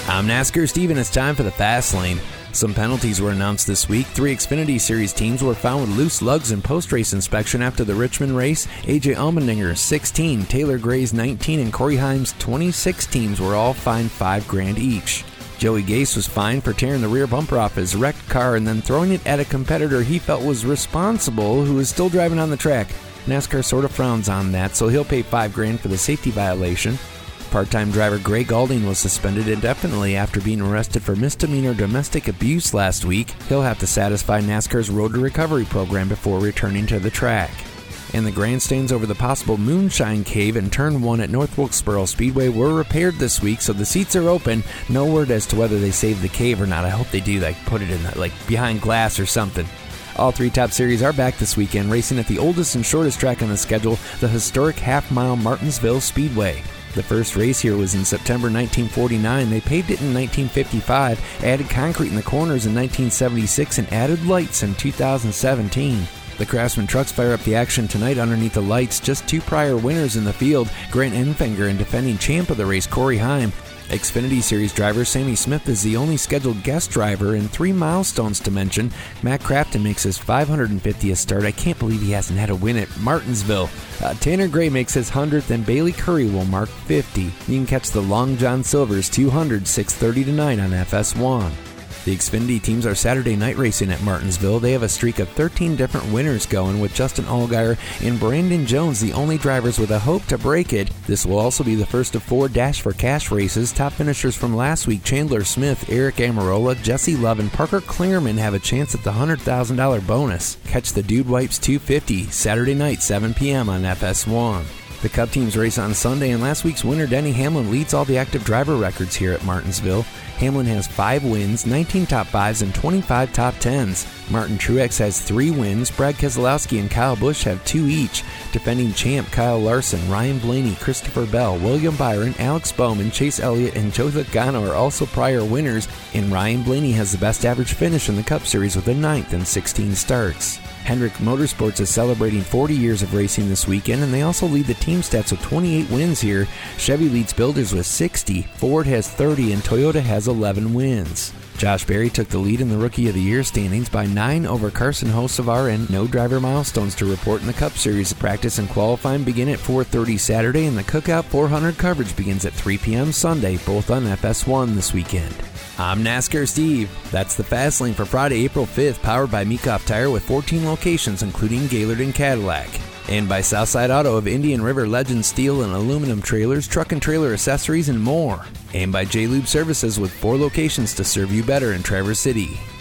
I'm NASCAR Steve, and it's time for the Fast Lane. Some penalties were announced this week. 3 Xfinity Series teams were found with loose lugs in post-race inspection after the Richmond race. AJ Allmendinger's 16, Taylor Gray's 19, and Corey Heim's 26 teams were all fined $5,000 each. Joey Gase was fined for tearing the rear bumper off his wrecked car and then throwing it at a competitor he felt was responsible who was still driving on the track. NASCAR sort of frowns on that, so he'll pay $5,000 for the safety violation. Part-time driver Gray Galding was suspended indefinitely after being arrested for misdemeanor domestic abuse last week. He'll have to satisfy NASCAR's Road to Recovery program before returning to the track. And the grandstands over the possible Moonshine Cave in Turn 1 at North Wilkesboro Speedway were repaired this week, so the seats are open. No word as to whether they saved the cave or not. I hope they do, put it in behind glass or something. All 3 top series are back this weekend, racing at the oldest and shortest track on the schedule, the historic half-mile Martinsville Speedway. The first race here was in September 1949. They paved it in 1955, added concrete in the corners in 1976, and added lights in 2017. The Craftsman trucks fire up the action tonight underneath the lights. Just 2 prior winners in the field, Grant Enfinger and defending champ of the race, Corey Heim. Xfinity Series driver Sammy Smith is the only scheduled guest driver, and 3 milestones to mention. Matt Crafton makes his 550th start. I can't believe he hasn't had a win at Martinsville. Tanner Gray makes his 100th, and Bailey Curry will mark 50. You can catch the Long John Silver's 200, 6:30 tonight on FS1. The Xfinity teams are Saturday night racing at Martinsville. They have a streak of 13 different winners going, with Justin Allgaier and Brandon Jones the only drivers with a hope to break it. This will also be the first of 4 Dash for Cash races. Top finishers from last week, Chandler Smith, Eric Amarola, Jesse Love, and Parker Clearman have a chance at the $100,000 bonus. Catch the Dude Wipes 250 Saturday night, 7 p.m. on FS1. The Cup teams race on Sunday, and last week's winner, Denny Hamlin, leads all the active driver records here at Martinsville. Hamlin has 5 wins, 19 top 5s, and 25 top 10s. Martin Truex has 3 wins. Brad Keselowski and Kyle Busch have 2 each. Defending champ Kyle Larson, Ryan Blaney, Christopher Bell, William Byron, Alex Bowman, Chase Elliott, and Joe Logano are also prior winners, and Ryan Blaney has the best average finish in the Cup Series with a 9th in 16 starts. Hendrick Motorsports is celebrating 40 years of racing this weekend, and they also lead the team stats with 28 wins here. Chevy leads Builders with 60, Ford has 30, and Toyota has 11 wins. Josh Berry took the lead in the Rookie of the Year standings by 9 over Carson Hocevar, and no driver milestones to report in the Cup Series. Practice and qualifying begin at 4:30 Saturday, and the Cookout 400 coverage begins at 3 p.m. Sunday, both on FS1 this weekend. I'm NASCAR Steve. That's the Fast Lane for Friday, April 5th, powered by Meekoff Tire with 14 locations, including Gaylord and Cadillac. And by Southside Auto of Indian River Legend Steel and Aluminum Trailers, Truck and Trailer Accessories, and more. And by J-Lube Services with 4 locations to serve you better in Traverse City.